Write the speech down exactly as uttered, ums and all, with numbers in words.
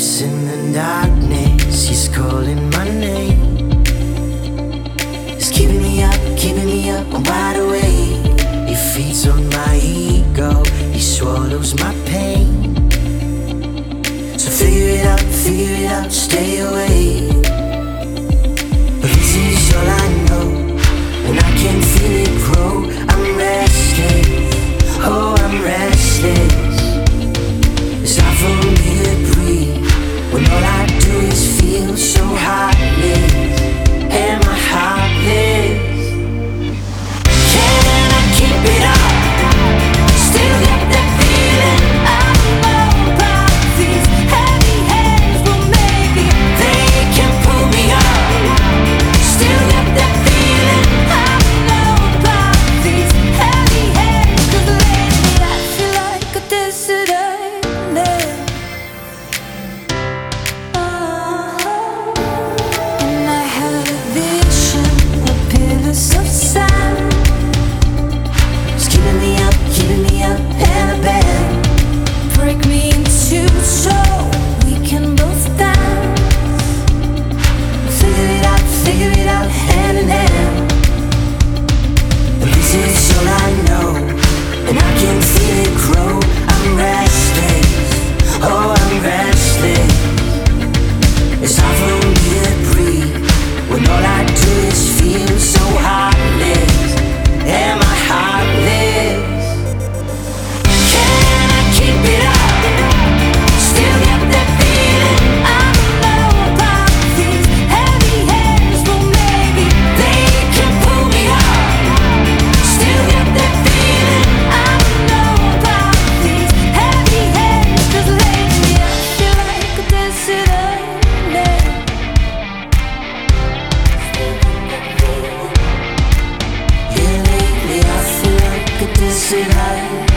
voice in the darkness, he's calling my name. He's keeping me up, keeping me up, I'm wide awake. He feeds on my ego, he swallows my pain. So figure it out, figure it out, stay away. But this is all I know, and I can feel it grow. I'm restless, oh I'm restless. It's hard for me to breathe when all I do is feel so heartless. Am I heartless? Can I keep it up? Still got that feeling. I know about these heavy hands, but maybe they can pull me up. Still got that feeling. I know about these heavy hands, 'cause lately I feel like a desert island. And I had a vision of pillars of sand. It's keeping me up, keeping me up, and a bend. Break me in two so we can both dance. Figure it out, figure it out, hand in hand. But this is all I know, and I can feel it grow. I'm restless, oh I'm restless. It's hard for me to breathe when all I do is feel so heartless. Am I heartless? Can I keep it up? Still got that feeling. I know about these heavy hands, but maybe they can pull me up. Still got that feeling. I know about these heavy hands, 'cause lately I feel like a desert island. Yeah, lately I feel like a desert island.